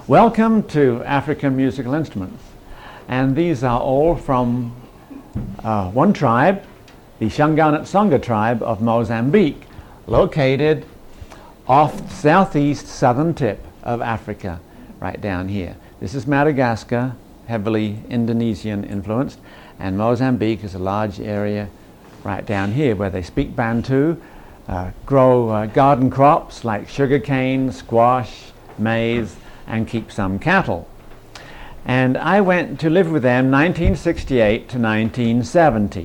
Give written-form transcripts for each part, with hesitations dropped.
Welcome to African Musical Instruments, and these are all from one tribe, the Shanganat Songa tribe of Mozambique, located off the southeast southern tip of Africa, right down here. This is Madagascar, heavily Indonesian influenced, and Mozambique is a large area right down here where they speak Bantu, grow garden crops like sugarcane, squash, maize, and keep some cattle. And I went to live with them 1968 to 1970.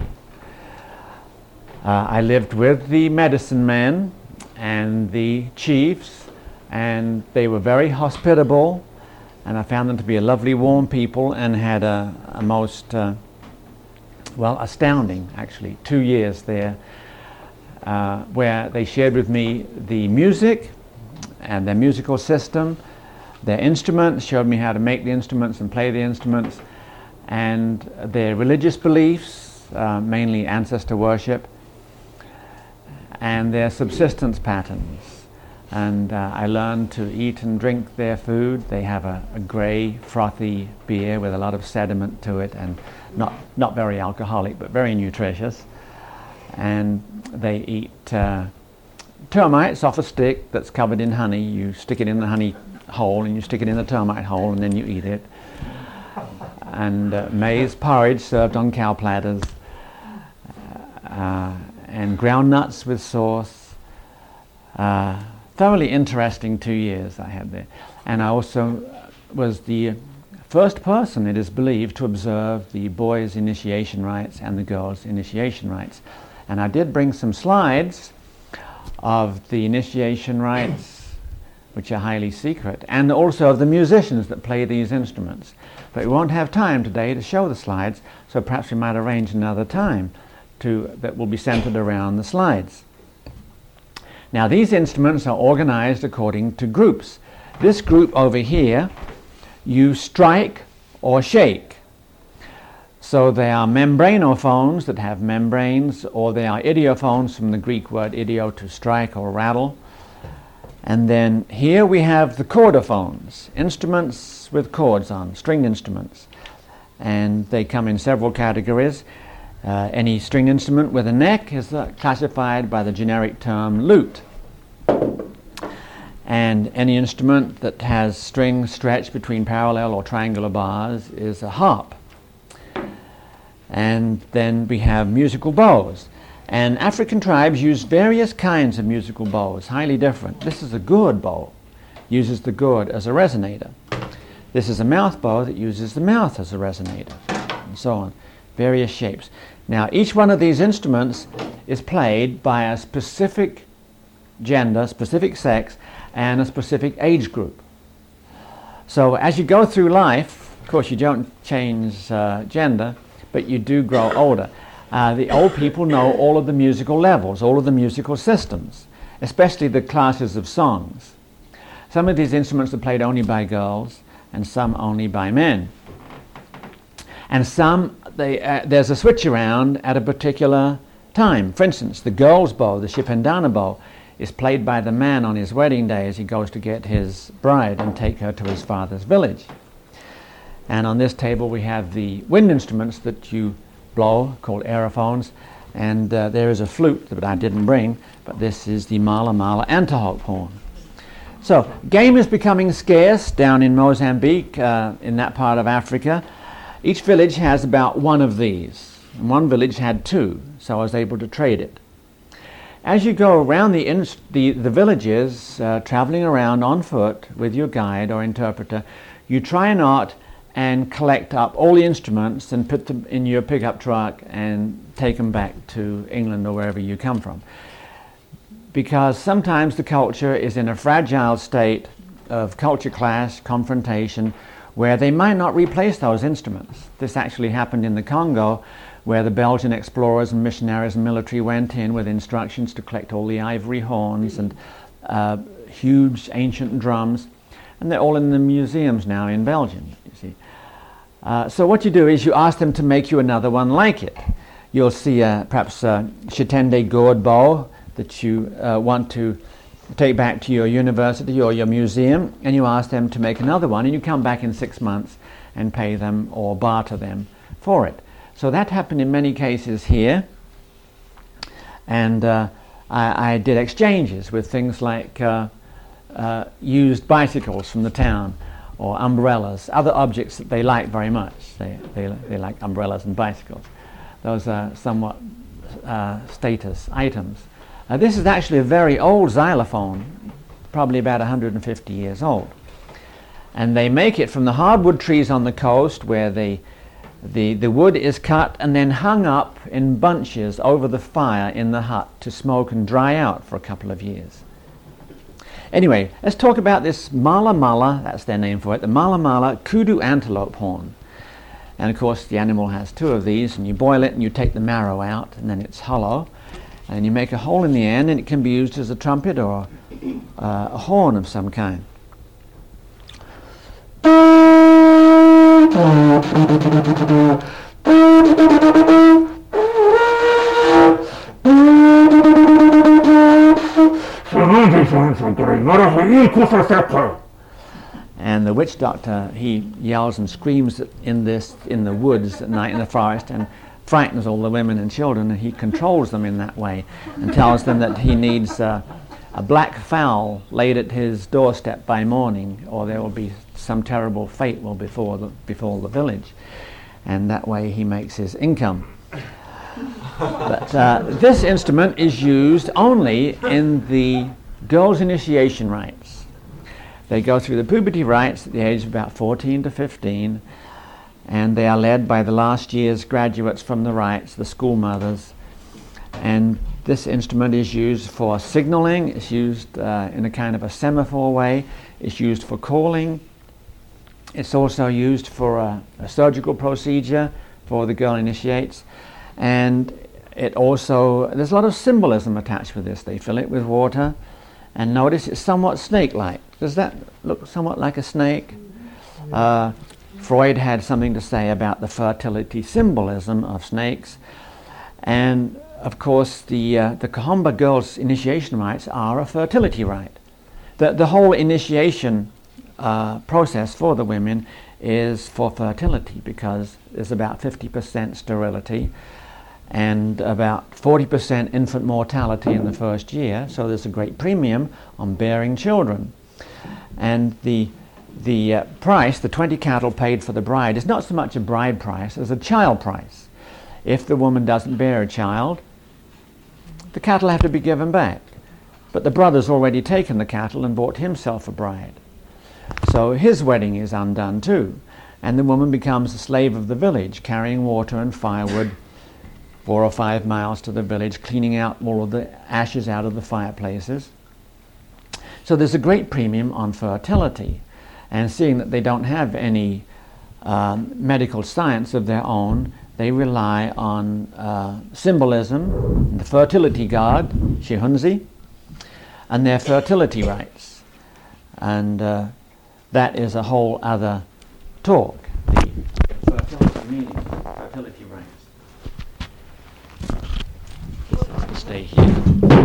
I lived with the medicine men and the chiefs, and they were very hospitable, and I found them to be a lovely, warm people, and had a most, astounding, actually, 2 years there, where they shared with me the music and their musical system, their instruments, showed me how to make the instruments and play the instruments, and their religious beliefs, mainly ancestor worship, and their subsistence patterns. And I learned to eat and drink their food. They have a grey, frothy beer with a lot of sediment to it, and not very alcoholic, but very nutritious. And they eat termites off a stick that's covered in honey. You stick it in the honey hole and you stick it in the termite hole, and then you eat it. And maize porridge served on cow platters, and ground nuts with sauce. Thoroughly interesting 2 years I had there. And I also was the first person, it is believed, to observe the boys' initiation rites and the girls' initiation rites. And I did bring some slides of the initiation rites, which are highly secret, and also of the musicians that play these instruments. But we won't have time today to show the slides, so perhaps we might arrange another time that will be centered around the slides. Now, these instruments are organized according to groups. This group over here, you strike or shake. So they are membranophones that have membranes, or they are idiophones from the Greek word idio, to strike or rattle. And then here we have the chordophones, instruments with chords on, stringed instruments. And they come in several categories. Any string instrument with a neck is classified by the generic term lute. And any instrument that has strings stretched between parallel or triangular bars is a harp. And then we have musical bows. And African tribes use various kinds of musical bows, highly different. This is a gourd bow, uses the gourd as a resonator. This is a mouth bow that uses the mouth as a resonator, and so on, various shapes. Now, each one of these instruments is played by a specific gender, specific sex, and a specific age group. So as you go through life, of course you don't change gender, but you do grow older. The old people know all of the musical levels, all of the musical systems, especially the classes of songs. Some of these instruments are played only by girls, and some only by men. And some, there's a switch around at a particular time. For instance, the girl's bow, the Shipendana bow, is played by the man on his wedding day as he goes to get his bride and take her to his father's village. And on this table we have the wind instruments that you blow, called aerophones, and there is a flute that I didn't bring, but this is the Mala Mala Antahok horn. So game is becoming scarce down in Mozambique, in that part of Africa. Each village has about one of these, and one village had two, so I was able to trade it. As you go around the villages, traveling around on foot with your guide or interpreter, you try not and collect up all the instruments and put them in your pickup truck and take them back to England or wherever you come from. Because sometimes the culture is in a fragile state of culture clash, confrontation, where they might not replace those instruments. This actually happened in the Congo, where the Belgian explorers and missionaries and military went in with instructions to collect all the ivory horns and huge ancient drums, and they're all in the museums now in Belgium, you see. So what you do is you ask them to make you another one like it. You'll see perhaps a Chitende gourd bow that you want to take back to your university or your museum, and you ask them to make another one, and you come back in 6 months and pay them or barter them for it. So that happened in many cases here, and I did exchanges with things like used bicycles from the town, or umbrellas, other objects that they like very much. They like umbrellas and bicycles. Those are somewhat status items. This is actually a very old xylophone, probably about 150 years old. And they make it from the hardwood trees on the coast, where the wood is cut and then hung up in bunches over the fire in the hut to smoke and dry out for a couple of years. Anyway, let's talk about this mala mala, that's their name for it, the mala mala kudu antelope horn. And of course the animal has two of these, and you boil it and you take the marrow out, and then it's hollow, and you make a hole in the end, and it can be used as a trumpet or a horn of some kind. And the witch doctor, he yells and screams in the woods at night in the forest, and frightens all the women and children, and he controls them in that way and tells them that he needs a black fowl laid at his doorstep by morning, or there will be some terrible fate will befall the village, and that way he makes his income. But this instrument is used only in the girls' initiation rites. They go through the puberty rites at the age of about 14 to 15, and they are led by the last year's graduates from the rites, the school mothers. And this instrument is used for signaling. It's used in a kind of a semaphore way. It's used for calling. It's also used for a surgical procedure for the girl initiates. And it also, there's a lot of symbolism attached with this. They fill it with water, and notice it's somewhat snake-like. Does that look somewhat like a snake? Freud had something to say about the fertility symbolism of snakes. And of course the Kahomba girls' initiation rites are a fertility rite. The whole initiation process for the women is for fertility, because there's about 50% sterility and about 40% infant mortality in the first year, so there's a great premium on bearing children. And the price, the 20 cattle paid for the bride, is not so much a bride price as a child price. If the woman doesn't bear a child, the cattle have to be given back. But the brother's already taken the cattle and bought himself a bride. So his wedding is undone too. And the woman becomes a slave of the village, carrying water and firewood 4 or 5 miles to the village, cleaning out all of the ashes out of the fireplaces. So there's a great premium on fertility. And seeing that they don't have any medical science of their own, they rely on symbolism, the fertility god, Shihunzi, and their fertility rites. And that is a whole other talk, the fertility meaning, fertility rites. This has to stay here.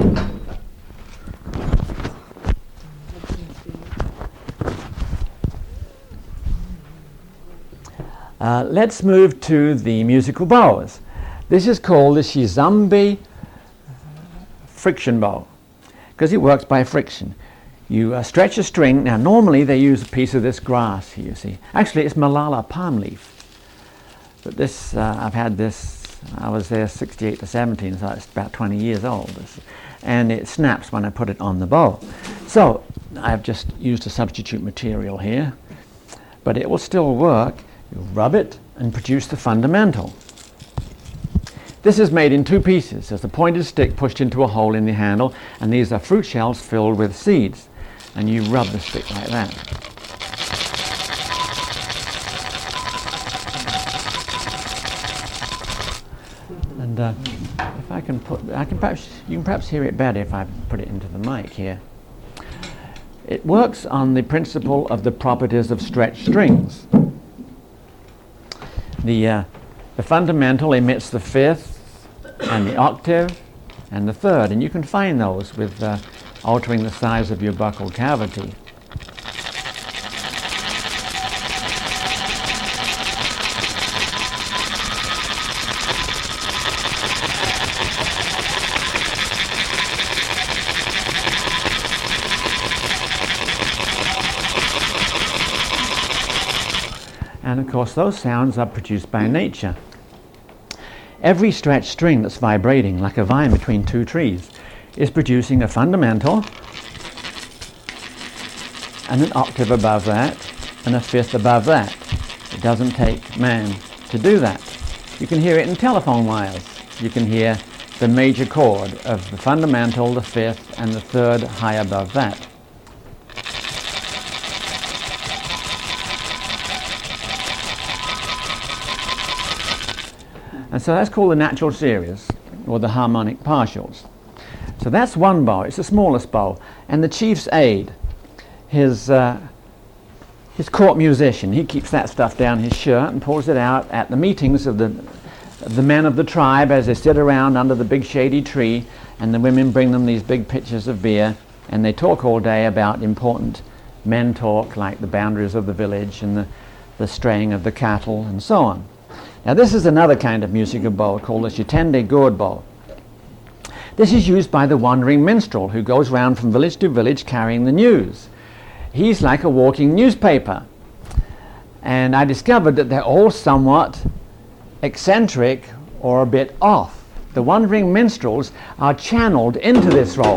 Let's move to the musical bows. This is called the Shizambe friction bow, because it works by friction. You stretch a string. Now normally they use a piece of this grass here, you see. Actually it's Malala palm leaf. But this, I've had this, I was there 68 to 17, so it's about 20 years old. And it snaps when I put it on the bow. So I've just used a substitute material here, but it will still work. You rub it and produce the fundamental. This is made in 2 pieces. There's a pointed stick pushed into a hole in the handle, and these are fruit shells filled with seeds. And you rub the stick like that. And if I can put, you can perhaps hear it better if I put it into the mic here. It works on the principle of the properties of stretched strings. The fundamental emits the 5th and the octave and the 3rd, and you can find those with altering the size of your buccal cavity. And of course those sounds are produced by nature. Every stretched string that's vibrating like a vine between two trees is producing a fundamental and an octave above that and a fifth above that. It doesn't take man to do that. You can hear it in telephone wires. You can hear the major chord of the fundamental, the fifth, and the third high above that. And so that's called the natural series, or the harmonic partials. So that's one bow. It's the smallest bow. And the chief's aide, his court musician, he keeps that stuff down his shirt and pulls it out at the meetings of the men of the tribe as they sit around under the big shady tree, and the women bring them these big pitchers of beer, and they talk all day about important men talk, like the boundaries of the village and the straying of the cattle and so on. Now this is another kind of musical bow called the Chitende gourd bow. This is used by the wandering minstrel who goes round from village to village carrying the news. He's like a walking newspaper. And I discovered that they're all somewhat eccentric or a bit off. The wandering minstrels are channeled into this role.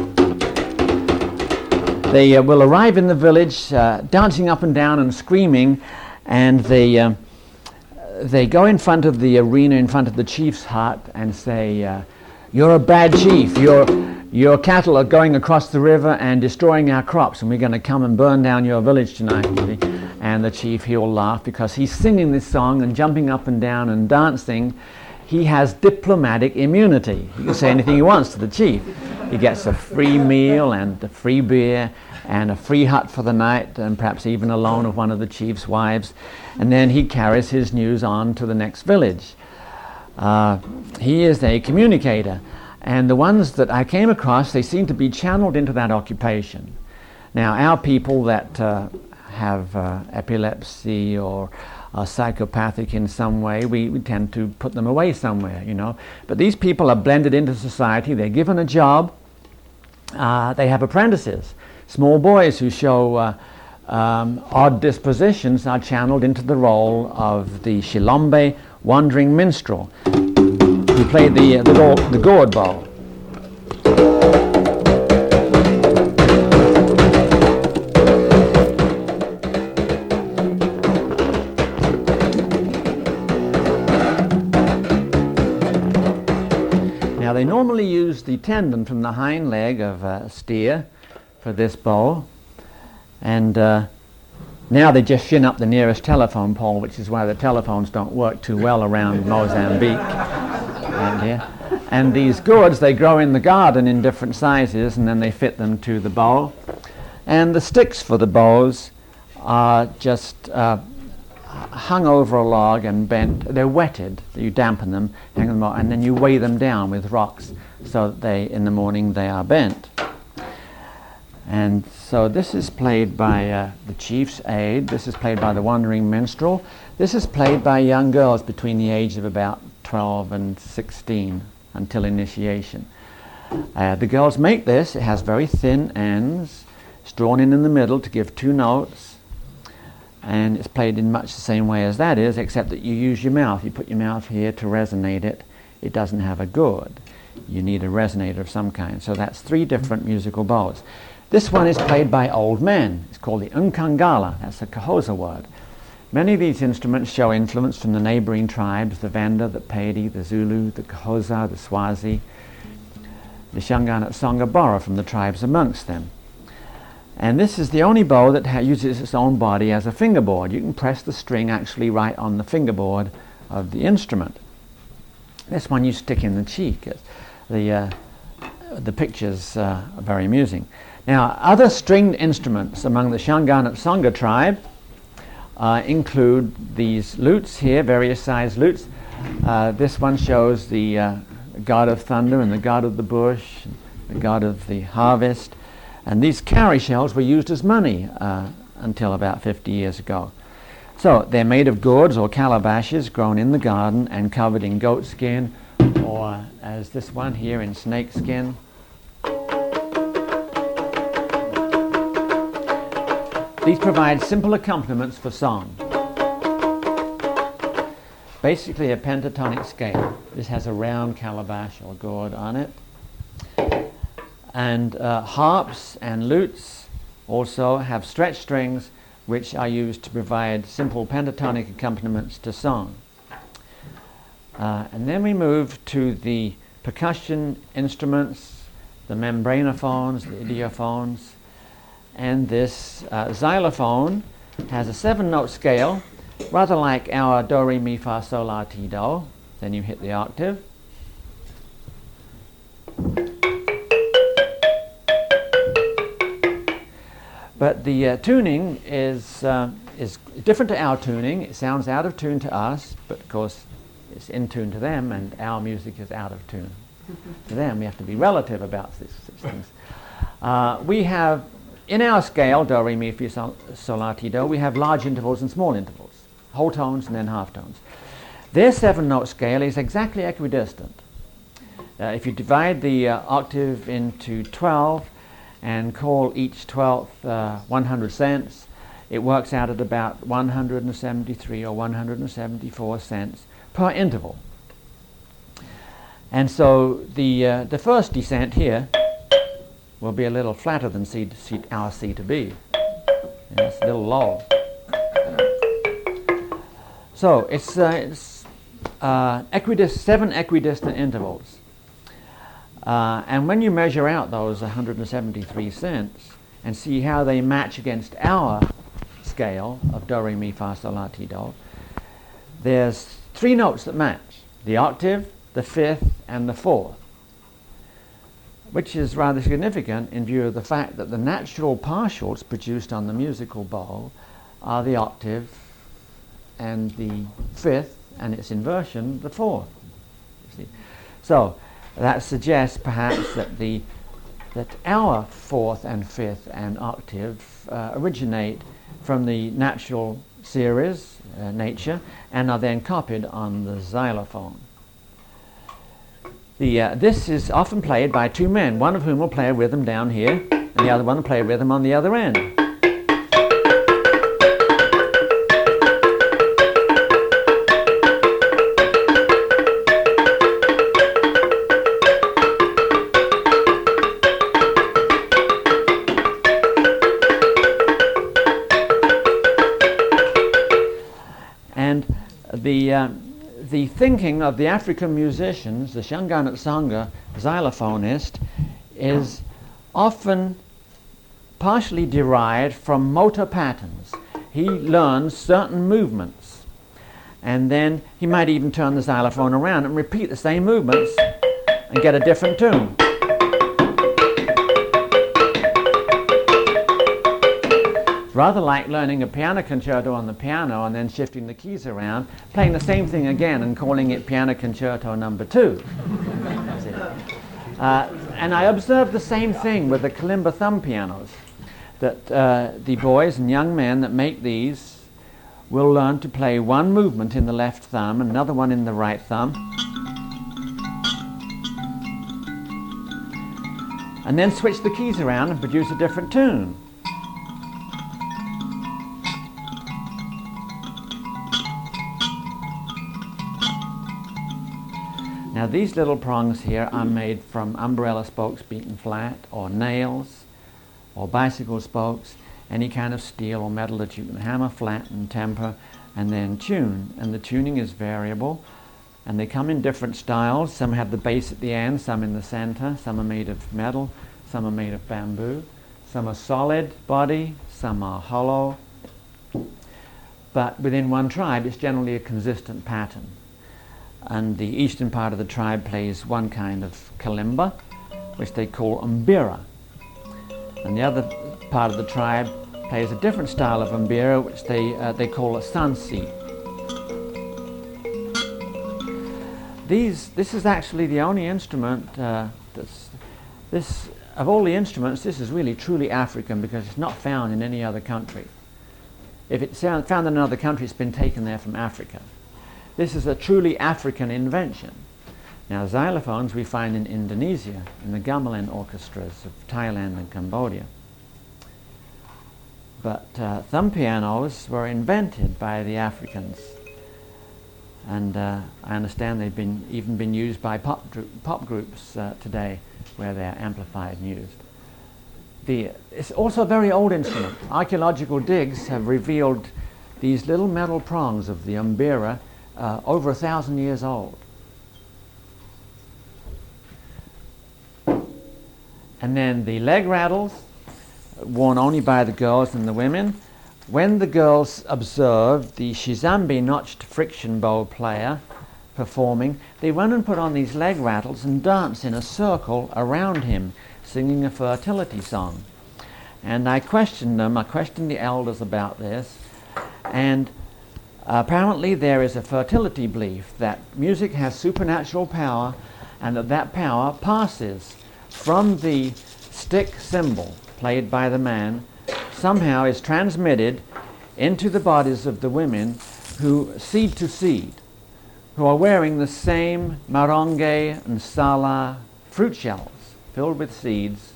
They will arrive in the village dancing up and down and screaming, and they go in front of the arena, in front of the chief's hut, and say, "You're a bad chief. Your cattle are going across the river and destroying our crops, and we're going to come and burn down your village tonight." And the chief, he'll laugh because he's singing this song and jumping up and down and dancing. He has diplomatic immunity. He can say anything he wants to the chief. He gets a free meal and a free beer and a free hut for the night, and perhaps even a loan of one of the chief's wives. And then he carries his news on to the next village. He is a communicator. And the ones that I came across, they seem to be channeled into that occupation. Now, our people that have epilepsy or are psychopathic in some way, we tend to put them away somewhere, you know. But these people are blended into society. They're given a job. They have apprentices. Small boys who show odd dispositions are channeled into the role of the Shilombe wandering minstrel who played the gourd bow. Now they normally use the tendon from the hind leg of a steer for this bow, and now they just shin up the nearest telephone pole, which is why the telephones don't work too well around Mozambique. And these gourds, they grow in the garden in different sizes, and then they fit them to the bow. And the sticks for the bows are just hung over a log and bent. They're wetted. You dampen them, hang them out, and then you weigh them down with rocks so that in the morning they are bent. And so this is played by the chief's aide. This is played by the wandering minstrel. This is played by young girls between the age of about 12 and 16 until initiation. The girls make this. It has very thin ends. It's drawn in the middle to give two notes. And it's played in much the same way as that is, except that you use your mouth. You put your mouth here to resonate it. It doesn't have a gourd. You need a resonator of some kind. So that's three different musical bows. This one is played by old men. It's called the Nkangala. That's a Kahosa word. Many of these instruments show influence from the neighboring tribes, the Venda, the Pedi, the Zulu, the Kahosa, the Swazi. The Shangaan Tsonga borrow from the tribes amongst them. And this is the only bow that uses its own body as a fingerboard. You can press the string actually right on the fingerboard of the instrument. This one you stick in the cheek. The pictures are very amusing. Now, other stringed instruments among the Shangaan Tsonga tribe include these lutes here, various sized lutes. This one shows the god of thunder and the god of the bush, the god of the harvest. And these cowrie shells were used as money until about 50 years ago. So they're made of gourds or calabashes grown in the garden and covered in goat skin, or as this one here, in snake skin. These provide simple accompaniments for song. Basically a pentatonic scale. This has a round calabash or gourd on it. And harps and lutes also have stretched strings, which are used to provide simple pentatonic accompaniments to song. And then we move to the percussion instruments, the membranophones, the idiophones. And this xylophone has a 7-note scale, rather like our do, re, mi, fa, sol, la, ti, do. Then you hit the octave. But the tuning is different to our tuning. It sounds out of tune to us, but of course it's in tune to them, and our music is out of tune to them. We have to be relative about these things. We have, in our scale, do, re, mi, fa, sol, la, ti, do, we have large intervals and small intervals, whole tones and then half tones. Their 7-note scale is exactly equidistant. If you divide the octave into 12 and call each 12th 100 cents, it works out at about 173 or 174 cents per interval. And so the first descent here will be a little flatter than our C to B. And it's a little low. So it's 7 equidistant intervals. And when you measure out those 173 cents and see how they match against our scale of do, re, mi, fa, sol, la, ti, do, there's 3 notes that match: the octave, the 5th, and the 4th, which is rather significant in view of the fact that the natural partials produced on the musical bowl are the octave and the 5th, and its inversion, the 4th. You see? So that suggests perhaps that our 4th and 5th and octave originate from the natural series, nature, and are then copied on the xylophone. This is often played by 2 men, one of whom will play a rhythm down here, and the other one will play a rhythm on the other end. The thinking of the African musicians, the Shanganat Sangha xylophonist, is often partially derived from motor patterns. He learns certain movements, and then he might even turn the xylophone around and repeat the same movements and get a different tune. Rather like learning a piano concerto on the piano and then shifting the keys around, playing the same thing again and calling it Piano Concerto Number 2. And I observed the same thing with the kalimba thumb pianos, that the boys and young men that make these will learn to play one movement in the left thumb, another one in the right thumb, and then switch the keys around and produce a different tune. Now these little prongs here are made from umbrella spokes beaten flat, or nails, or bicycle spokes, any kind of steel or metal that you can hammer, flatten, temper, and then tune. And the tuning is variable, and they come in different styles. Some have the bass at the end, some in the center, some are made of metal, some are made of bamboo, some are solid body, some are hollow. But within one tribe, it's generally a consistent pattern. And the eastern part of the tribe plays one kind of kalimba, which they call umbira. And the other part of the tribe plays a different style of umbira, which they call a sansi. This is actually the only instrument that's This, of all the instruments, this is really truly African because it's not found in any other country. If it's found in another country, it's been taken there from Africa. This is a truly African invention. Now, xylophones we find in Indonesia, in the gamelan orchestras of Thailand and Cambodia. But thumb pianos were invented by the Africans. And I understand they've even been used by pop groups today, where they're amplified and used. It's also a very old instrument. Archaeological digs have revealed these little metal prongs of the umbira, over 1,000 years old. And then the leg rattles, worn only by the girls and the women. When the girls observed the Shizambi notched friction bowl player performing, they run and put on these leg rattles and dance in a circle around him, singing a fertility song. And I questioned the elders about this, and apparently there is a fertility belief that music has supernatural power, and that power passes from the stick cymbal played by the man, somehow is transmitted into the bodies of the women who, seed to seed, who are wearing the same maronge and sala fruit shells filled with seeds,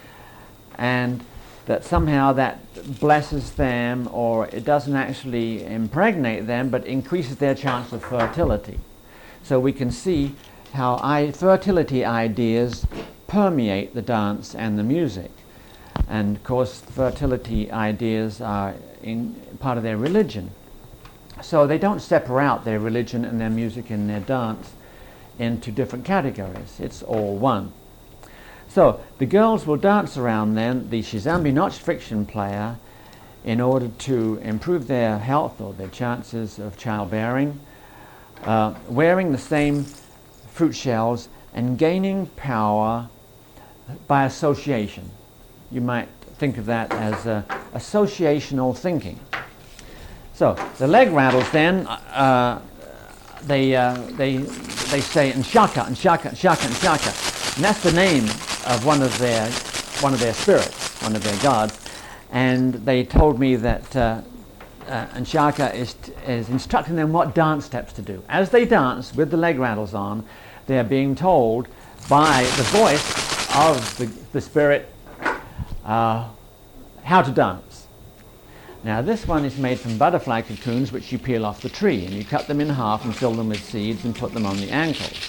and that somehow that blesses them, or it doesn't actually impregnate them, but increases their chance of fertility. So we can see how fertility ideas permeate the dance and the music. And of course, fertility ideas are part of their religion. So they don't separate out their religion and their music and their dance into different categories. It's all one. So the girls will dance around then the Shizambi notched friction player in order to improve their health or their chances of childbearing, wearing the same fruit shells and gaining power by association. You might think of that as associational thinking. So the leg rattles then, they say Nshaka, Nshaka, Nshaka, Nshaka, and that's the name of one of their spirits, one of their gods. And they told me that Nshaka is instructing them what dance steps to do. As they dance with the leg rattles on, they are being told by the voice of the spirit how to dance. Now this one is made from butterfly cocoons which you peel off the tree, and you cut them in half and fill them with seeds and put them on the ankles.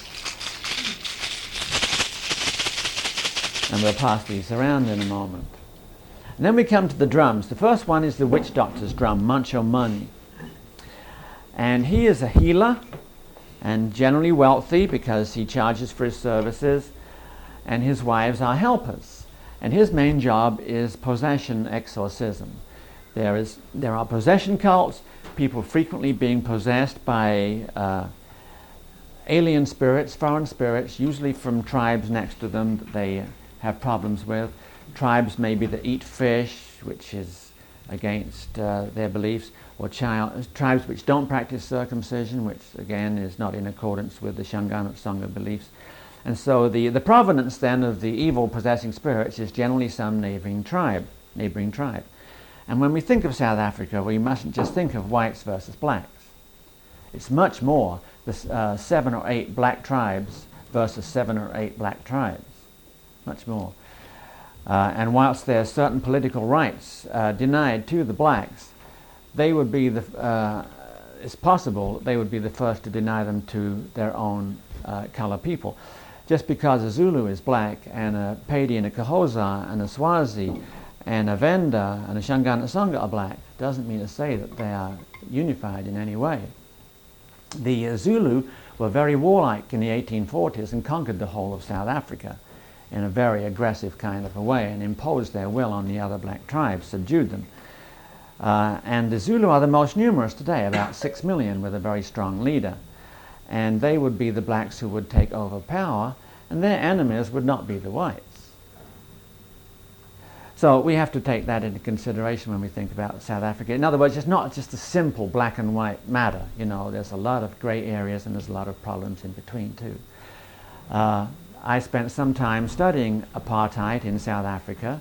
And we'll pass these around in a moment. And then we come to the drums. The first one is the witch doctor's drum, Mancho Mani. And he is a healer and generally wealthy because he charges for his services, and his wives are helpers. And his main job is possession exorcism. There are possession cults, people frequently being possessed by alien spirits, foreign spirits, usually from tribes next to them that they have problems with. Tribes maybe that eat fish, which is against their beliefs, or tribes which don't practice circumcision, which again is not in accordance with the Shanganat Sangha beliefs. And so the provenance then of the evil possessing spirits is generally some neighboring tribe. And when we think of South Africa, we mustn't just think of whites versus blacks. It's much more the 7 or 8 black tribes versus 7 or 8 black tribes. Much more. And whilst there are certain political rights denied to the blacks, they would be it's possible they would be the first to deny them to their own colour people. Just because a Zulu is black and a Pedi and a Kahoza and a Swazi and a Venda and a Shanganat Sangha are black doesn't mean to say that they are unified in any way. The Zulu were very warlike in the 1840s and conquered the whole of South Africa in a very aggressive kind of a way and imposed their will on the other black tribes, subdued them. And the Zulu are the most numerous today, about 6 million, with a very strong leader. And they would be the blacks who would take over power, and their enemies would not be the whites. So we have to take that into consideration when we think about South Africa. In other words, it's not just a simple black and white matter. You know, there's a lot of grey areas and there's a lot of problems in between too. I spent some time studying apartheid in South Africa,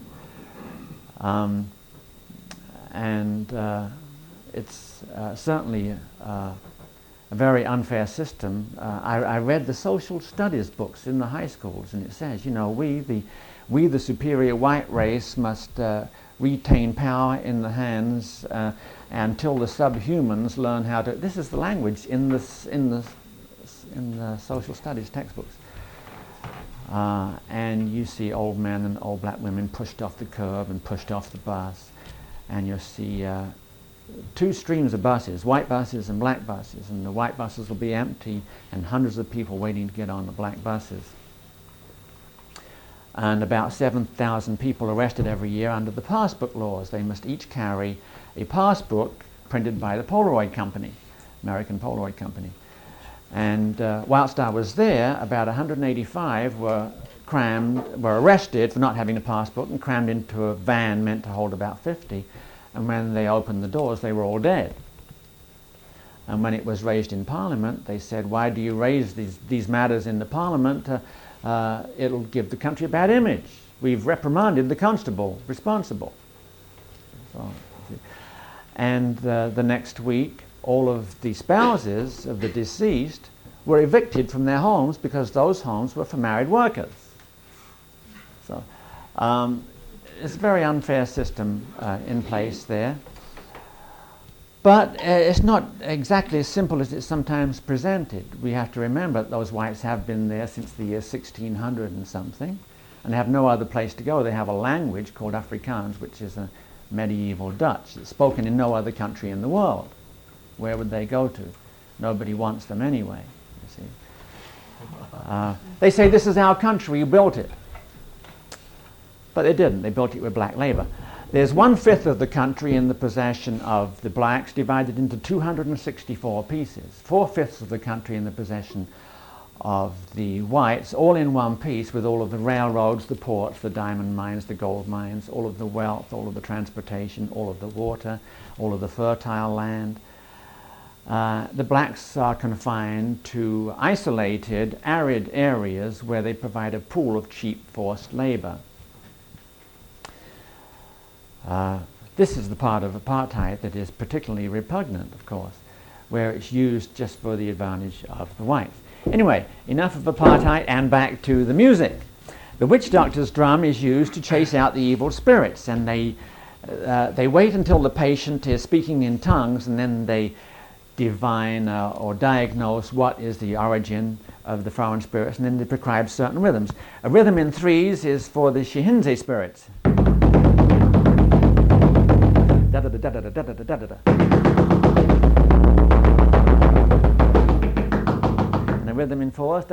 and it's certainly a very unfair system. I read the social studies books in the high schools, and it says, you know, we the superior white race must retain power in the hands until the subhumans learn how to. This is the language in the social studies textbooks. And you see old men and old black women pushed off the curb and pushed off the bus, and you'll see two streams of buses, white buses and black buses, and the white buses will be empty and hundreds of people waiting to get on the black buses. And about 7,000 people arrested every year under the passbook laws. They must each carry a passbook printed by the Polaroid Company, American Polaroid Company. And whilst I was there, about 185 were arrested for not having a passport and crammed into a van meant to hold about 50. And when they opened the doors, they were all dead. And when it was raised in Parliament, they said, why do you raise these matters in the Parliament? It'll give the country a bad image. We've reprimanded the constable responsible. And the next week, all of the spouses of the deceased were evicted from their homes because those homes were for married workers. So it's a very unfair system in place there. But it's not exactly as simple as it's sometimes presented. We have to remember that those whites have been there since the year 1600 and something, and they have no other place to go. They have a language called Afrikaans, which is a medieval Dutch. It's spoken in no other country in the world. Where would they go to? Nobody wants them anyway, you see. They say, this is our country, we built it. But they didn't. They built it with black labor. There's 1/5 of the country in the possession of the blacks, divided into 264 pieces. 4/5 of the country in the possession of the whites, all in one piece, with all of the railroads, the ports, the diamond mines, the gold mines, all of the wealth, all of the transportation, all of the water, all of the fertile land. The blacks are confined to isolated, arid areas where they provide a pool of cheap forced labor. This is the part of apartheid that is particularly repugnant, of course, where it's used just for the advantage of the whites. Anyway, enough of apartheid and back to the music. The witch doctor's drum is used to chase out the evil spirits, and they wait until the patient is speaking in tongues, and then they divine or diagnose what is the origin of the foreign spirits, and then they prescribe certain rhythms. A rhythm in threes is for the Shihinze spirits. And a rhythm in fours.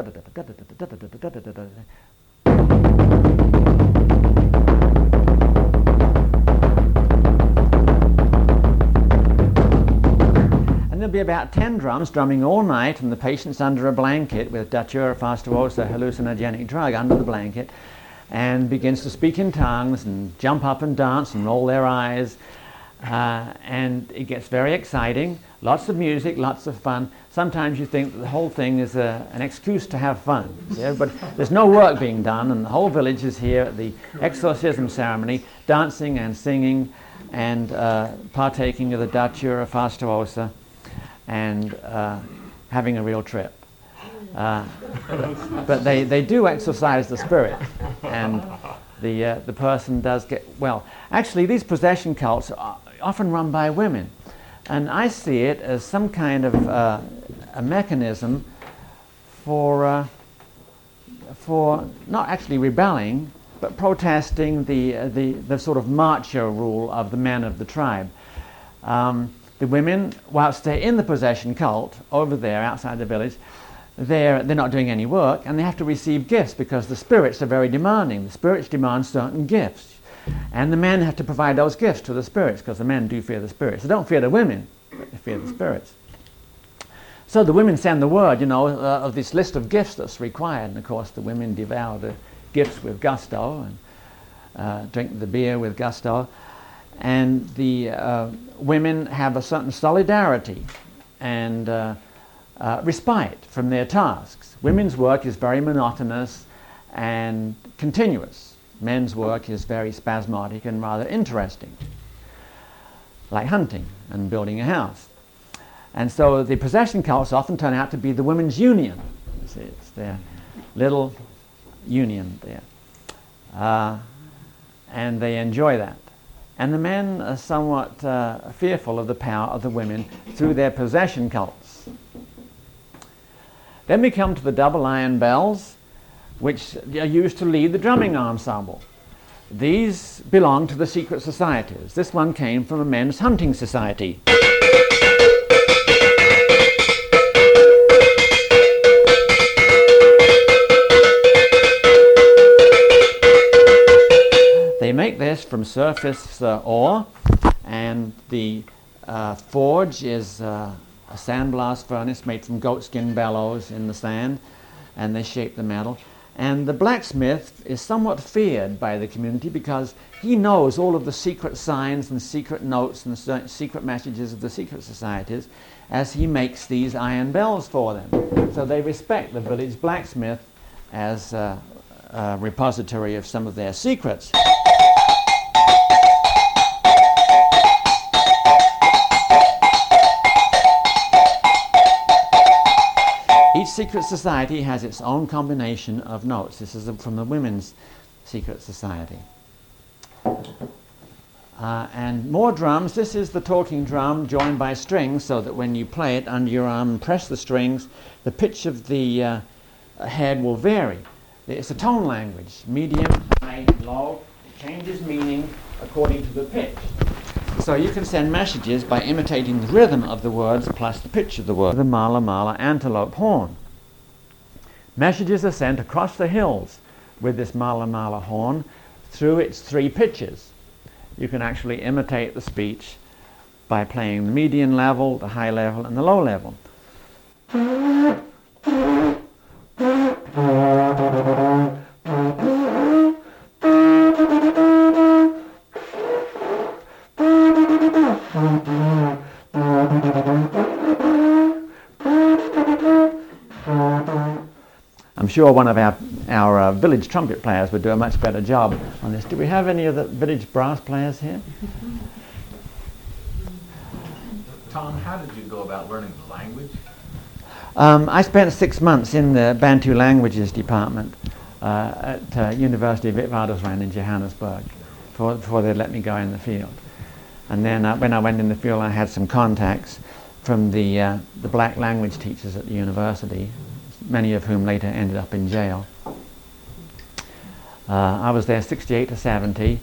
And there'll be about 10 drums drumming all night, and the patient's under a blanket with Datura fastuosa, hallucinogenic drug, under the blanket, and begins to speak in tongues and jump up and dance and roll their eyes. And it gets very exciting. Lots of music, lots of fun. Sometimes you think that the whole thing is an excuse to have fun. Yeah? But there's no work being done, and the whole village is here at the exorcism ceremony, dancing and singing and partaking of the Datura fastuosa and having a real trip. But they do exorcise the spirit, and the person does get well. Actually, these possession cults are often run by women, and I see it as some kind of a mechanism for not actually rebelling, but protesting the sort of macho rule of the men of the tribe. The women, whilst they're in the possession cult over there outside the village, they're not doing any work, and they have to receive gifts because the spirits are very demanding. The spirits demand certain gifts, and the men have to provide those gifts to the spirits because the men do fear the spirits. They don't fear the women, but they fear the spirits. So the women send the word, of this list of gifts that's required, and of course the women devour the gifts with gusto and drink the beer with gusto, and the women have a certain solidarity and respite from their tasks. Women's work is very monotonous and continuous. Men's work is very spasmodic and rather interesting, like hunting and building a house. And so the possession cults often turn out to be the women's union. You see, it's their little union there. And they enjoy that. And the men are somewhat fearful of the power of the women through their possession cults. Then we come to the double iron bells, which are used to lead the drumming ensemble. These belong to the secret societies. This one came from a men's hunting society. They make this from surface ore, and the forge is a sandblast furnace made from goatskin bellows in the sand, and they shape the metal. And the blacksmith is somewhat feared by the community because he knows all of the secret signs and secret notes and secret messages of the secret societies as he makes these iron bells for them. So they respect the village blacksmith as a repository of some of their secrets. Each secret society has its own combination of notes. This is from the women's secret society. And more drums. This is the talking drum joined by strings so that when you play it under your arm and press the strings, the pitch of the head will vary. It's a tone language, medium, high, low. It changes meaning according to the pitch. So you can send messages by imitating the rhythm of the words plus the pitch of the word. The mala mala antelope horn. Messages are sent across the hills with this mala mala horn through its three pitches. You can actually imitate the speech by playing the median level, the high level, and the low level. I'm sure one of our village trumpet players would do a much better job on this. Do we have any of the village brass players here? Tom, how did you go about learning the language? I spent 6 months in the Bantu languages department at University of Witwatersrand in Johannesburg before they let me go in the field. And then when I went in the field, I had some contacts from the black language teachers at the university, many of whom later ended up in jail. I was there 68 to 70.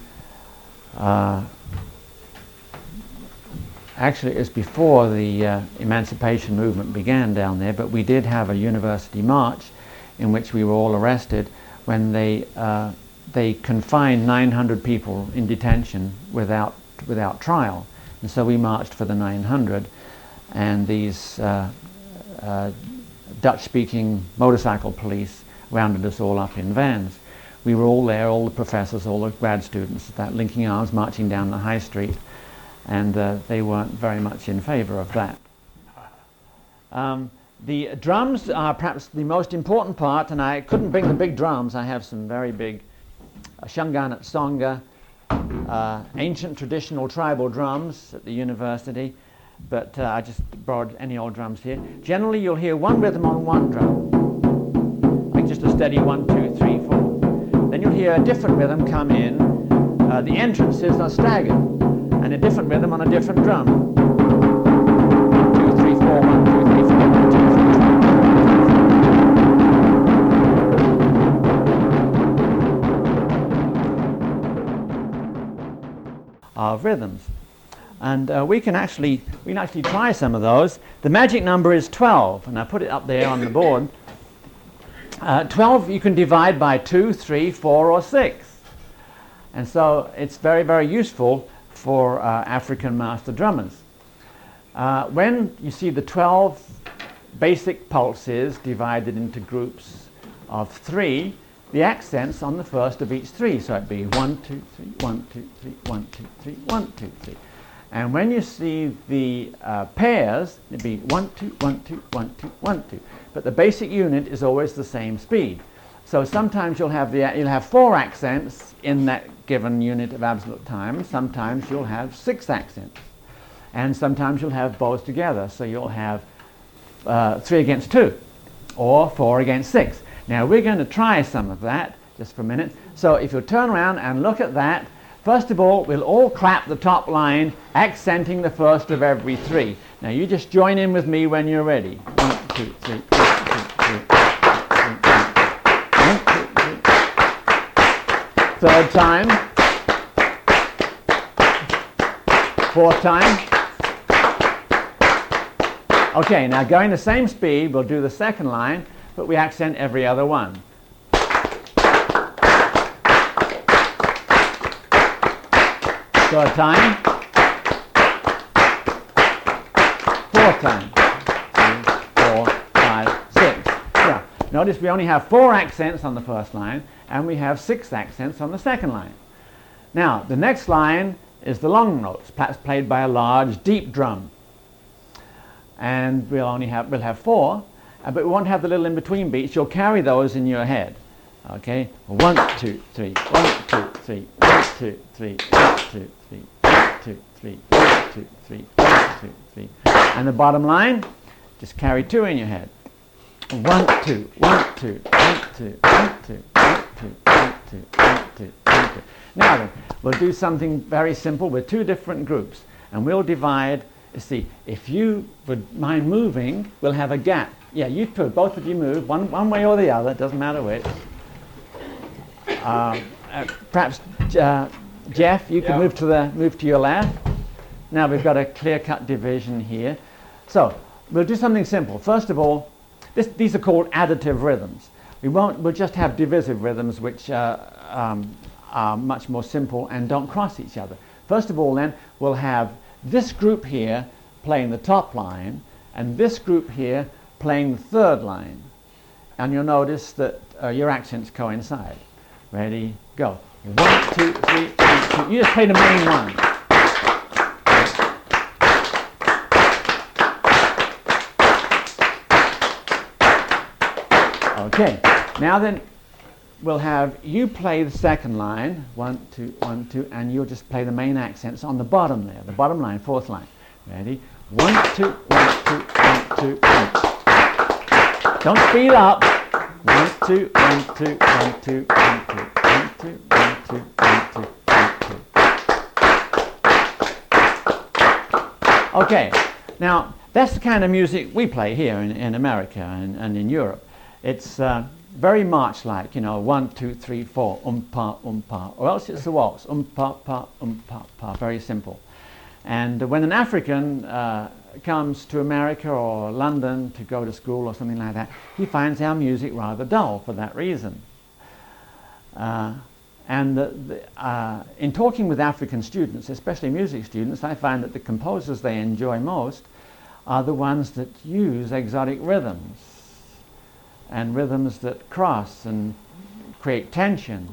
Actually, it was before the emancipation movement began down there, but we did have a university march in which we were all arrested when they confined 900 people in detention without trial. And so we marched for the 900, and these Dutch-speaking motorcycle police rounded us all up in vans. We were all there, all the professors, all the grad students, that linking arms, marching down the high street, and they weren't very much in favor of that. The drums are perhaps the most important part, and I couldn't bring the big drums. I have some very big Shanganat Songa, ancient traditional tribal drums at the university, but I just borrowed any old drums here. Generally, you'll hear one rhythm on one drum, like just a steady 1, 2, 3, 4. Then you'll hear a different rhythm come in. The entrances are staggered, and a different rhythm on a different drum. 1, 2, 3, 4, 1, 2, 3, 4, 1, 2, 3. Of rhythms. And we can actually try some of those. The magic number is 12, and I put it up there on the board. 12 you can divide by 2, 3, 4, or 6. And so it's very, very useful for African master drummers. When you see the 12 basic pulses divided into groups of 3, the accents on the first of each 3. So it'd be 1, 2, 3, 1, 2, 3, 1, 2, 3, 1, 2, 3. And when you see the pairs, it'd be 1, 2, 1, 2, 1, 2, 1, 2. But the basic unit is always the same speed. So sometimes you'll have 4 accents in that given unit of absolute time. Sometimes you'll have 6 accents. And sometimes you'll have both together. So you'll have 3 against 2 or 4 against 6. Now we're going to try some of that just for a minute. So if you'll turn around and look at that, first of all, we'll all clap the top line, accenting the first of every 3. Now you just join in with me when you're ready. 1, 2, 3, 1, 2, 3. Third time. Fourth time. Okay, now going the same speed, we'll do the second line, but we accent every other one. Third time. Fourth time. 2, 4, 5, 6. Yeah. Notice we only have 4 accents on the first line, and we have 6 accents on the second line. Now, the next line is the long notes, played by a large, deep drum. And we'll have 4, but we won't have the little in-between beats. You'll carry those in your head. Okay? 1, 2, 3, 1, 2, 3, 1, 2, 3, 1, 2, 3, 1, 2, 3, 1, 2, 3, 1, 2, 3. And the bottom line, just carry 2 in your head. 1, 2, 1, 2, 1, 2, 1, 2, 1, 2, 1, 2, 1, 2, 1, 2. Now then, we'll do something very simple with 2 different groups, and we'll divide. See, if you would mind moving, we'll have a gap. Yeah, you could, both of you move, one way or the other, doesn't matter which. Perhaps Jeff, you can move to your left. Now we've got a clear-cut division here. So we'll do something simple. First of all, these are called additive rhythms. We'll just have divisive rhythms, which are much more simple and don't cross each other. First of all, then, we'll have this group here playing the top line, and this group here playing the third line. And you'll notice that your accents coincide. Ready, go. 1, 2, 3, 1, 2. You just play the main one. Okay, now then we'll have you play the second line, 1, 2, 1, 2, and you'll just play the main accents on the bottom there, the bottom line, fourth line. Ready? 1, 2, 1, 2, 1, 2, 1. Don't speed up. 1, 2, 1, 2, 1, 2, 1, 2, 1, 2, 1, 2, 1, 2, 1, 2. Okay, now that's the kind of music we play here in America and in Europe. It's very march-like, 1, 2, 3, 4, pa, or else it's a waltz, pa, pa, very simple. And when an African comes to America or London to go to school or something like that, he finds our music rather dull for that reason. In talking with African students, especially music students, I find that the composers they enjoy most are the ones that use exotic rhythms and rhythms that cross and create tension.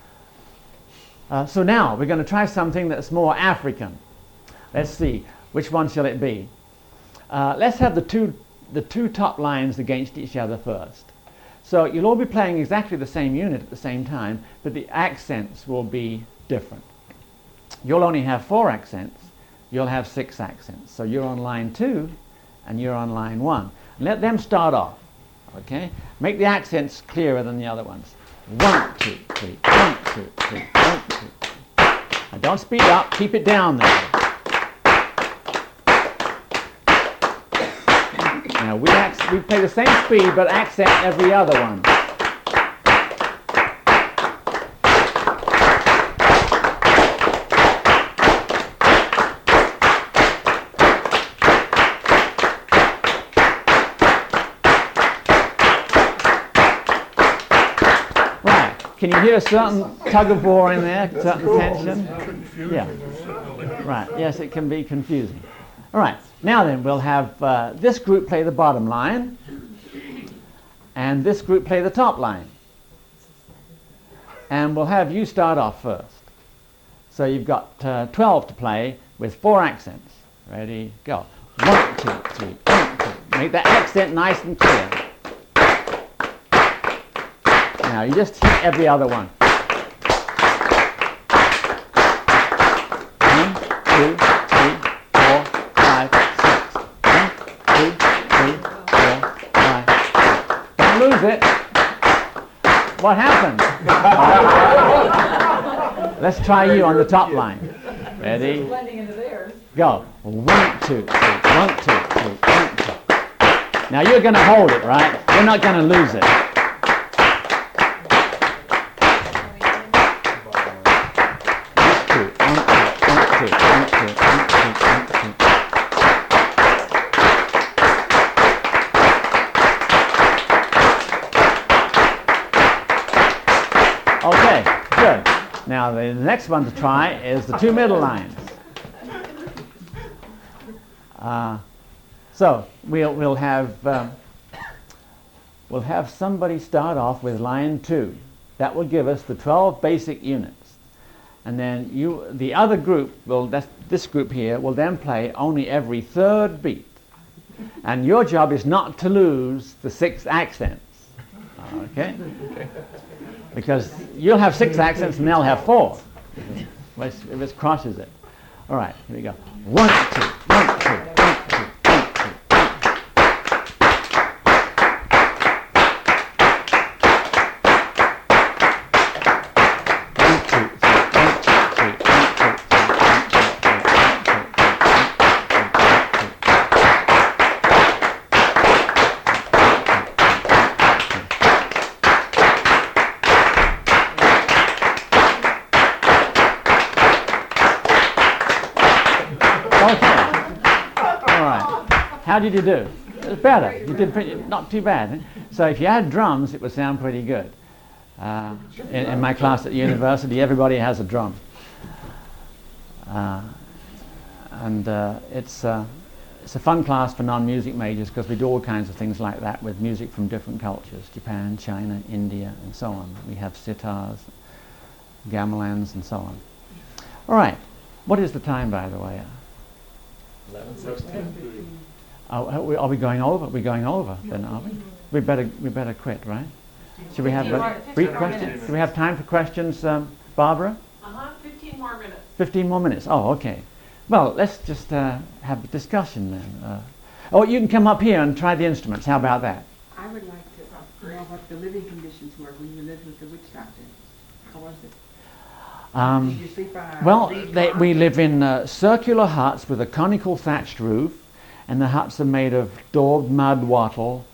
So now we're going to try something that's more African. Let's see, which one shall it be? Let's have the two top lines against each other first. So you'll all be playing exactly the same unit at the same time, but the accents will be different. You'll only have 4 accents, you'll have 6 accents. So you're on line 2 and you're on line 1. Let them start off. Okay? Make the accents clearer than the other ones. 1, 2, 3, 1, 2, 3, 1, 2, 3. Now don't speed up, keep it down there. Now we play the same speed but accent every other one. Can you hear a certain tug of war in there, certain tension? Yeah. Right. Yes, it can be confusing. All right. Now then, we'll have this group play the bottom line, and this group play the top line. And we'll have you start off first. So you've got 12 to play with 4 accents. Ready, go. 1, 2, 3, 1, 2. Make that accent nice and clear. Now you just hit every other one. 1, 2, 3, 4, 5, 6. 1, 2, 3, 4, 5, 6. Don't lose it. What happened? Let's try you on the top line. Ready? Blending into theirs. Go. 1, 2, 3. 1, 2, 3. 1, 2. Now you're going to hold it, right? You're not going to lose it. Okay, good. Now the next one to try is the two middle lines. So we'll have somebody start off with line 2. That will give us the 12 basic units, and then the other group this group here will then play only every third beat, and your job is not to lose the 6 accents. Okay? Because you'll have 6 accents and they'll have 4 if it crosses it. All right, here we go. 1, 2, 1, 2, 1, 2. How did you do? It was better. You did not too bad. So if you had drums, it would sound pretty good. In my class at university, everybody has a drum. It's a fun class for non-music majors because we do all kinds of things like that with music from different cultures: Japan, China, India, and so on. We have sitars, gamelans, and so on. All right. What is the time, by the way? 11:16. Are we going over? We're going over, then, are we? We better quit, right? Should we have a brief question? Do we have time for questions, Barbara? 15 more minutes. 15 more minutes. Oh, okay. Well, let's just have a discussion then. You can come up here and try the instruments. How about that? I would like to know what the living conditions were when you lived with the witch doctor. How was it? Did you sleep on a we live in circular huts with a conical thatched roof, and the huts are made of daubed mud wattle,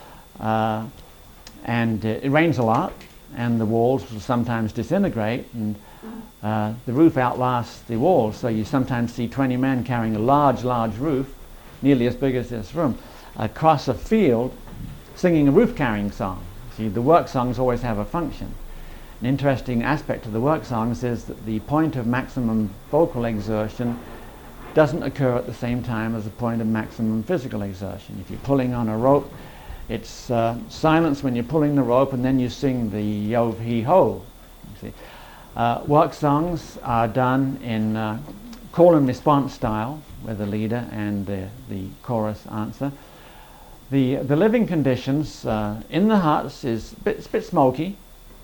and it rains a lot, and the walls will sometimes disintegrate, and the roof outlasts the walls, so you sometimes see 20 men carrying a large roof, nearly as big as this room, across a field singing a roof-carrying song. See, the work songs always have a function. An interesting aspect of the work songs is that the point of maximum vocal exertion doesn't occur at the same time as the point of maximum physical exertion. If you're pulling on a rope, it's silence when you're pulling the rope, and then you sing the yo-hee-ho. Work songs are done in call and response style, where the leader and the chorus answer. The living conditions in the huts is it's a bit smoky,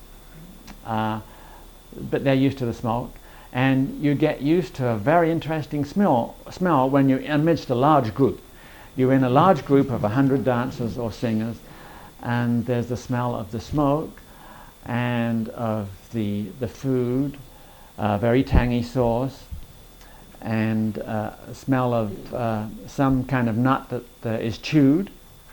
but they're used to the smoke, and you get used to a very interesting smell when you're amidst a large group. You're in a large group of 100 dancers or singers, and there's the smell of the smoke and of the food, very tangy sauce, and a smell of some kind of nut that is chewed,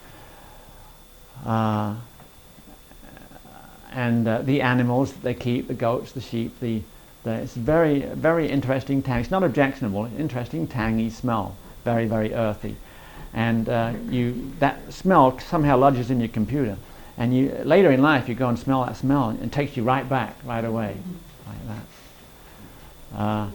and the animals that they keep, the goats, the sheep, it's very, very interesting tang. It's not objectionable, interesting tangy smell, very, very earthy. And that smell somehow lodges in your computer. And you later in life you go and smell that smell, and it takes you right back, right away, like that.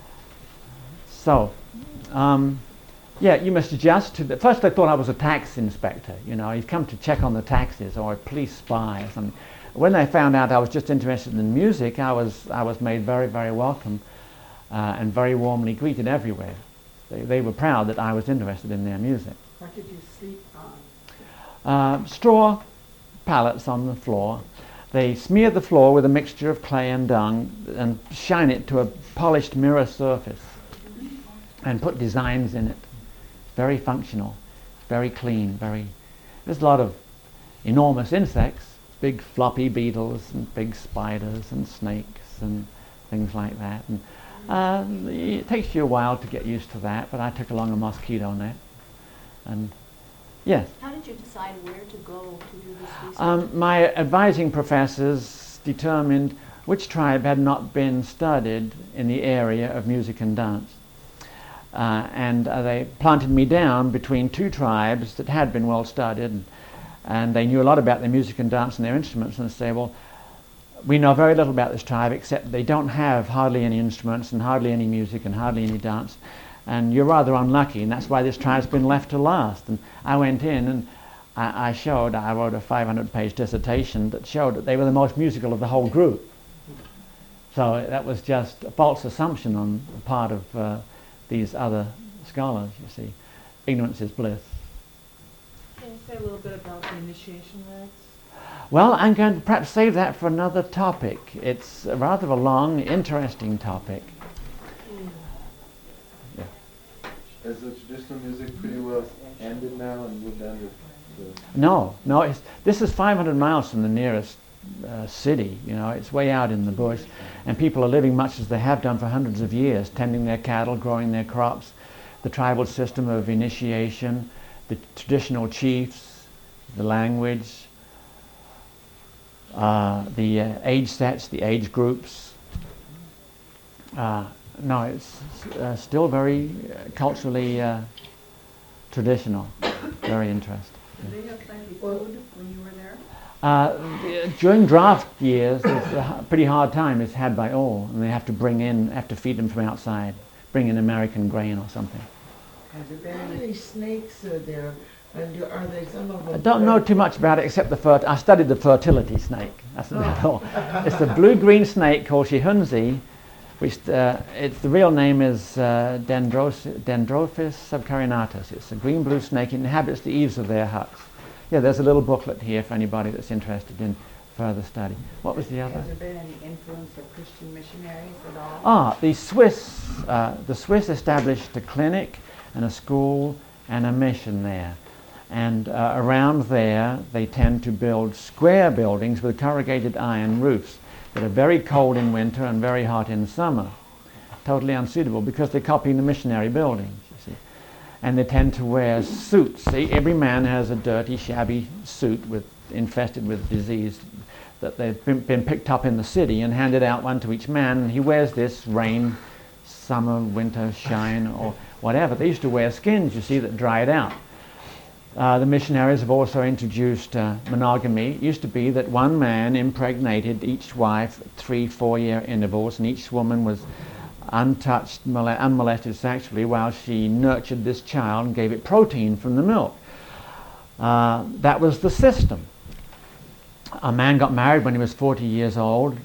You must adjust to the. First I thought I was a tax inspector, he'd come to check on the taxes, or a police spy or something. When they found out I was just interested in music, I was made very, very welcome and very warmly greeted everywhere. They were proud that I was interested in their music. What did you sleep on? Straw pallets on the floor. They smear the floor with a mixture of clay and dung and shine it to a polished mirror surface and put designs in it. Very functional, very clean, there's a lot of enormous insects, big floppy beetles and big spiders and snakes and things like that. And it takes you a while to get used to that, but I took along a mosquito net. And yes. How did you decide where to go to do this research? My advising professors determined which tribe had not been studied in the area of music and dance. And they planted me down between two tribes that had been well studied, and they knew a lot about their music and dance and their instruments, and they say, well, we know very little about this tribe except they don't have hardly any instruments and hardly any music and hardly any dance, and you're rather unlucky, and that's why this tribe's been left to last. And I went in and I wrote a 500-page dissertation that showed that they were the most musical of the whole group. So that was just a false assumption on the part of these other scholars, you see. Ignorance is bliss. Can you say a little bit about the initiation rites? Well, I'm going to perhaps save that for another topic. It's rather a long, interesting topic. Yeah. Has the traditional music pretty well ended now and moved on to... No, this is 500 miles from the nearest city, you know, it's way out in the bush, and people are living much as they have done for hundreds of years, tending their cattle, growing their crops, the tribal system of initiation, the traditional chiefs, the language, the age sets, the age groups. No, it's still very culturally traditional, very interesting. Did they have plenty of food when you were there? During draft years, it's a pretty hard time. It's had by all, and they have to feed them from outside, bring in American grain or something. Has there been any snakes there? And are they some of them? I don't know too much about it except I studied the fertility snake. That's about all. It's the blue-green snake called Shihunzi, which the real name is Dendrophis subcarinatus. It's a green-blue snake. It inhabits the eaves of their huts. Yeah, there's a little booklet here for anybody that's interested in further study. What was the other? Has there been any influence of Christian missionaries at all? The Swiss established a clinic and a school and a mission there. And around there, they tend to build square buildings with corrugated iron roofs that are very cold in winter and very hot in summer. Totally unsuitable because they're copying the missionary buildings, you see. And they tend to wear suits. See, every man has a dirty, shabby suit infested with disease that they've been picked up in the city and handed out one to each man. And he wears this rain, summer, winter, shine, or whatever. They used to wear skins, you see, that dried out. The missionaries have also introduced monogamy. It used to be that one man impregnated each wife at 3-4 year intervals, and each woman was untouched, unmolested sexually while she nurtured this child and gave it protein from the milk. That was the system. A man got married when he was 40 years old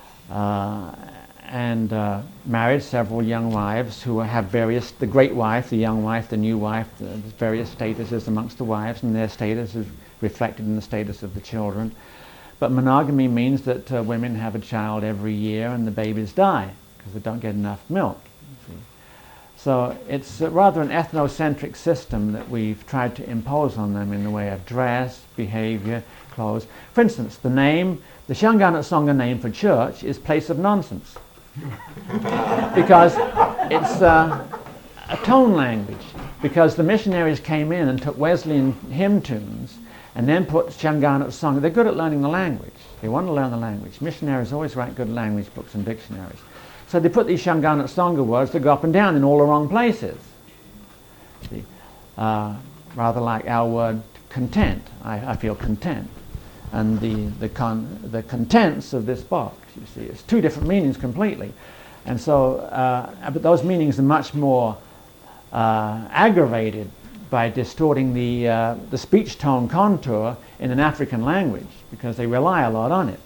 and married several young wives who have the great wife, the young wife, the new wife, the various statuses amongst the wives, and their status is reflected in the status of the children. But monogamy means that women have a child every year and the babies die because they don't get enough milk. So it's rather an ethnocentric system that we've tried to impose on them in the way of dress, behavior, clothes. For instance, the Shanganat Sangha name for church is Place of Nonsense. Because it's a tone language. Because the missionaries came in and took Wesleyan hymn tunes and then put Shanganat Sangha. They're good at learning the language. They want to learn the language. Missionaries always write good language books and dictionaries. So they put these Shanganat Sangha words that go up and down in all the wrong places. See, rather like our word content. I feel content. And the contents of this box, you see, it's two different meanings completely. And so, but those meanings are much more aggravated by distorting the speech tone contour in an African language because they rely a lot on it.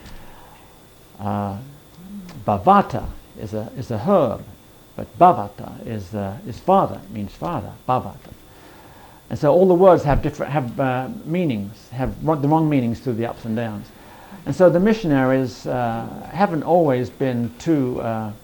Bhavata is a herb, but bhavata is father, it means father, bhavata. And so all the words have meanings, have the wrong meanings through the ups and downs. And so the missionaries haven't always been too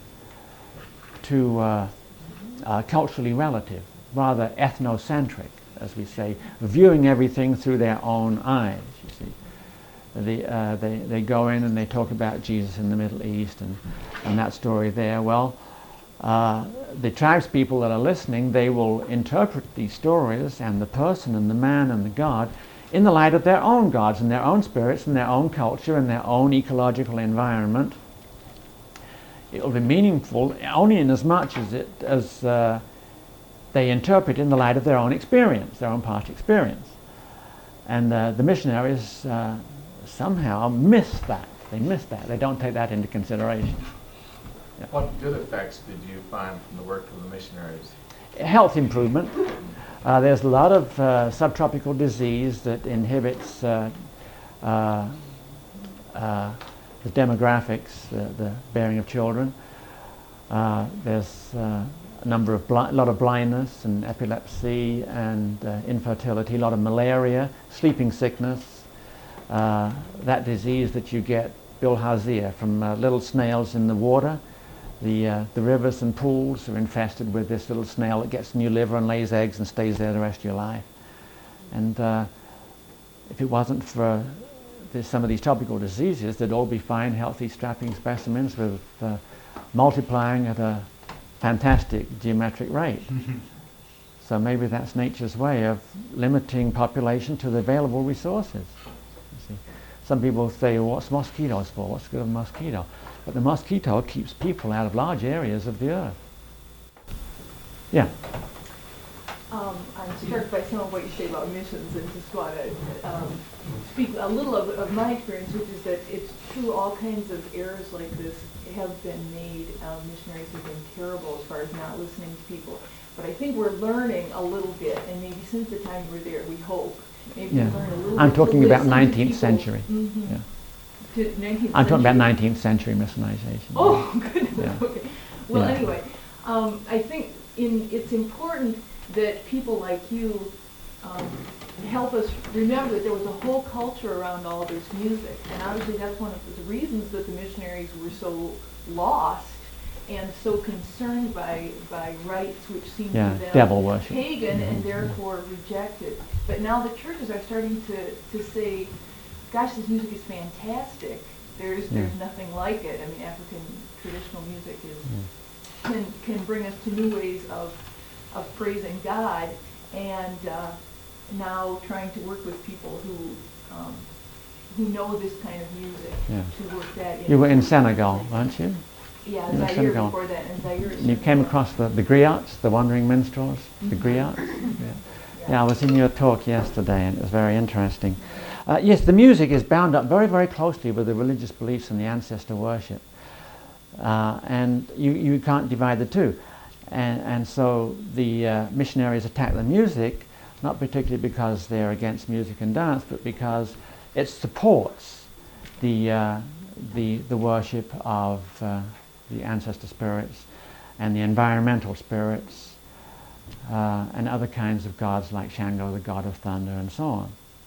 culturally relative, rather ethnocentric, as we say, viewing everything through their own eyes, you see. They go in and they talk about Jesus in the Middle East and that story there. Well, the tribespeople that are listening, they will interpret these stories and the person and the man and the God in the light of their own gods and their own spirits and their own culture and their own ecological environment. It will be meaningful only in as much as they interpret in the light of their own experience, their own past experience. And the missionaries somehow miss that. They miss that. They don't take that into consideration. Yeah. What good effects did you find from the work of the missionaries? Health improvement. There's a lot of subtropical disease that inhibits the demographics, the bearing of children. There's a lot of blindness and epilepsy and infertility, a lot of malaria, sleeping sickness, that disease that you get bilharzia from little snails in the water. The rivers and pools are infested with this little snail that gets in your liver and lays eggs and stays there the rest of your life. And if it wasn't for some of these tropical diseases, they'd all be fine, healthy, strapping specimens with multiplying at a fantastic geometric rate. So maybe that's nature's way of limiting population to the available resources. You see. Some people say, well, what's mosquitoes for? What's good of a mosquito? But the mosquito keeps people out of large areas of the earth. Yeah. I'm struck by some of what you say about missions, and just want to speak a little of my experience, which is that it's true all kinds of errors like this have been made. Missionaries have been terrible as far as not listening to people. But I think we're learning a little bit, and maybe since the time we're there, we hope. Maybe Yeah. we learn a little I'm bit talking to about listen to 19th people. century. Mhm. Yeah. To 19th I'm talking about century. 19th century missionization. Oh, goodness. Yeah. Okay. Well, Yeah. anyway, I think it's important that people like you help us remember that there was a whole culture around all this music. And obviously that's one of the reasons that the missionaries were so lost and so concerned by rites which seemed to them devil worship. pagan and therefore rejected. But now the churches are starting to say, gosh, this music is fantastic. There's nothing like it. I mean, African traditional music can bring us to new ways of praising God, and now trying to work with people who know this kind of music to work that in. You were in Senegal, weren't you? Yeah, in Zaire Senegal. before that, and Zaire. And you came across the griots, the wandering minstrels, the griots. Yeah, I was in your talk yesterday, and it was very interesting. Yes, the music is bound up very, very closely with the religious beliefs and the ancestor worship. And you can't divide the two. And so the missionaries attack the music, not particularly because they're against music and dance, but because it supports the worship of the ancestor spirits and the environmental spirits and other kinds of gods like Shango, the god of thunder, and so on.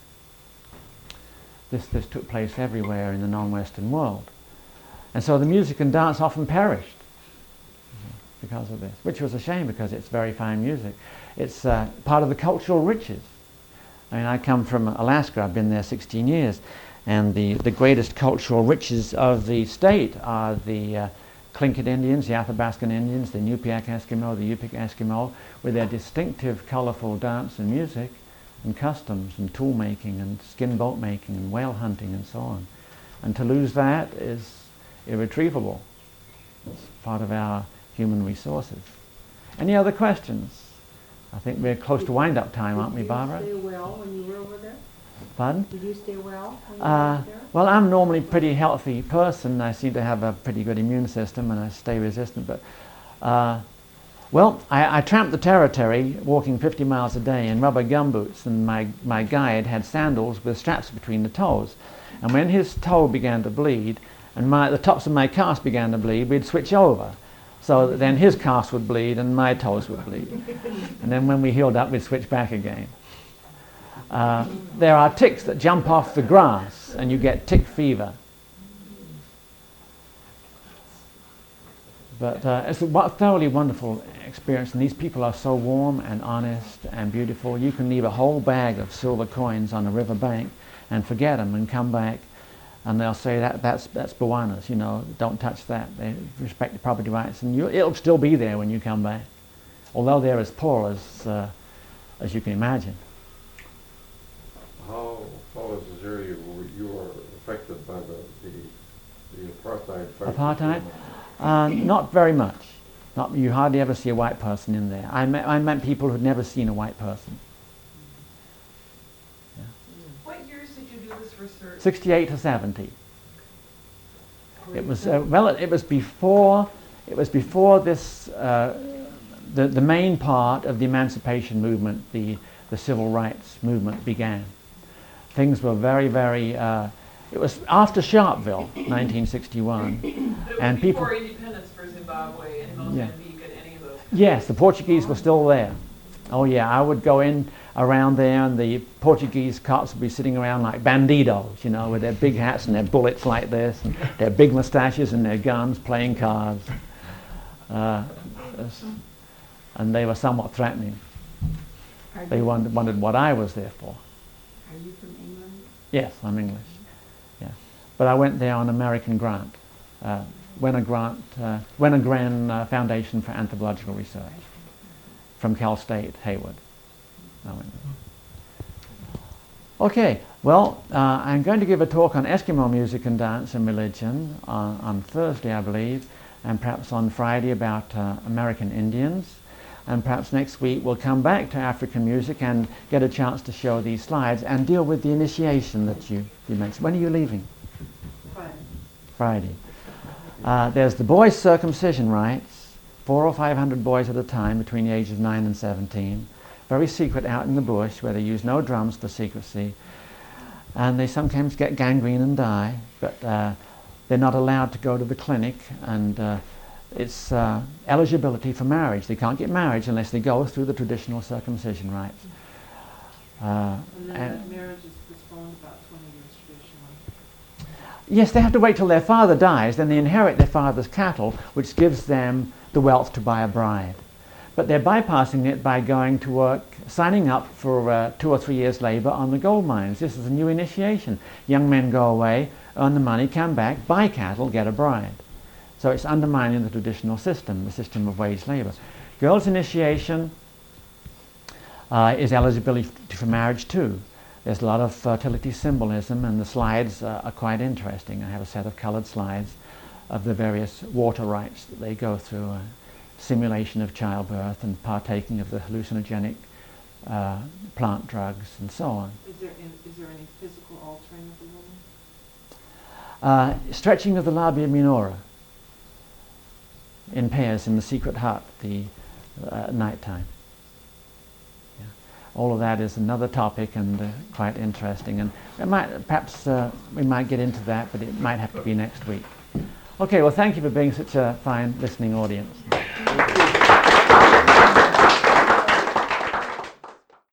This took place everywhere in the non-Western world. And so the music and dance often perished because of this, which was a shame because it's very fine music. It's part of the cultural riches. I mean, I come from Alaska. I've been there 16 years. And the greatest cultural riches of the state are the Tlingit Indians, the Athabascan Indians, the Nupiaq Eskimo, the Yupik Eskimo, with their distinctive, colorful dance and music and customs and tool making and skin boat making and whale hunting and so on. And to lose that is irretrievable. It's part of our human resources. Any other questions? I think we're close to wind-up time, aren't we, Barbara? Did you stay well when you were over there? Pardon? Did you stay well when you were over there? Well, I'm normally a pretty healthy person. I seem to have a pretty good immune system and I stay resistant. But, well, I tramped the territory walking 50 miles a day in rubber gumboots, and my guide had sandals with straps between the toes. And when his toe began to bleed and the tops of my calves began to bleed, we'd switch over. So that then his calves would bleed and my toes would bleed. And then when we healed up, we'd switch back again. There are ticks that jump off the grass and you get tick fever. But it's a thoroughly wonderful experience, and these people are so warm and honest and beautiful. You can leave a whole bag of silver coins on a river bank and forget them and come back, and they'll say that's Bawana's, you know, don't touch that. They respect the property rights, and it'll still be there when you come back, although they're as poor as you can imagine. How was this area where you were affected by the apartheid fight? Apartheid? Not very much. You hardly ever see a white person in there. I met people who'd never seen a white person. Yeah. What years did you do this research? 68 to 70. It was it was before this the main part of the emancipation movement, the civil rights movement began. Things were very, very. It was after Sharpeville, 1961, and people. Before independence for Zimbabwe and Mozambique and any of those. Yes, the Portuguese were still there. Oh yeah, I would go in around there, and the Portuguese cops would be sitting around like bandidos, you know, with their big hats and their bullets like this, and their big moustaches and their guns, playing cards. And they were somewhat threatening. They wondered what I was there for. Are you from England? Yes, I'm English. Yeah, but I went there on American grant. Wenner-Gren Foundation for Anthropological Research from Cal State, Hayward. I went there. Okay, well, I'm going to give a talk on Eskimo music and dance and religion on Thursday, I believe, and perhaps on Friday about American Indians. And perhaps next week we'll come back to African music and get a chance to show these slides and deal with the initiation that you mentioned. When are you leaving? Friday. There's the boys' circumcision rites, 400 or 500 boys at a time between the ages of 9 and 17. Very secret out in the bush where they use no drums for secrecy. And they sometimes get gangrene and die, but they're not allowed to go to the clinic, and it's eligibility for marriage. They can't get married unless they go through the traditional circumcision rites. And then that marriage is postponed about 20 years traditionally. Yes, they have to wait till their father dies, then they inherit their father's cattle, which gives them the wealth to buy a bride. But they're bypassing it by going to work, signing up for 2 or 3 years labor on the gold mines. This is a new initiation. Young men go away, earn the money, come back, buy cattle, get a bride. So it's undermining the traditional system, the system of wage labor. Girls' initiation is eligibility for marriage too. There's a lot of fertility symbolism, and the slides are quite interesting. I have a set of colored slides of the various water rites that they go through, simulation of childbirth and partaking of the hallucinogenic plant drugs and so on. Is there any physical altering of the woman? Stretching of the labia minora in pairs in the secret hut at night time. Yeah. All of that is another topic and quite interesting, and perhaps we might get into that, but it might have to be next week. Okay, well, thank you for being such a fine listening audience.